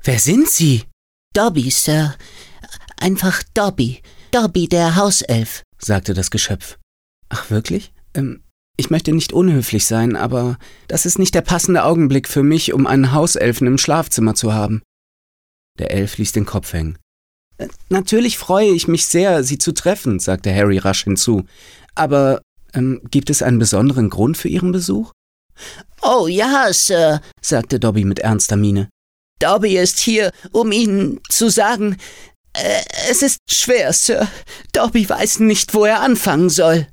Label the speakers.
Speaker 1: Wer sind Sie?
Speaker 2: Dobby, Sir. Einfach Dobby. Dobby, der Hauself,
Speaker 1: sagte das Geschöpf. Ach, wirklich? Ich möchte nicht unhöflich sein, aber das ist nicht der passende Augenblick für mich, um einen Hauselfen im Schlafzimmer zu haben. Der Elf ließ den Kopf hängen. Natürlich freue ich mich sehr, Sie zu treffen, sagte Harry rasch hinzu. Aber gibt es einen besonderen Grund für Ihren Besuch?
Speaker 2: Oh ja, Sir, sagte Dobby mit ernster Miene. Dobby ist hier, um Ihnen zu sagen, es ist schwer, Sir. Dobby weiß nicht, wo er anfangen soll.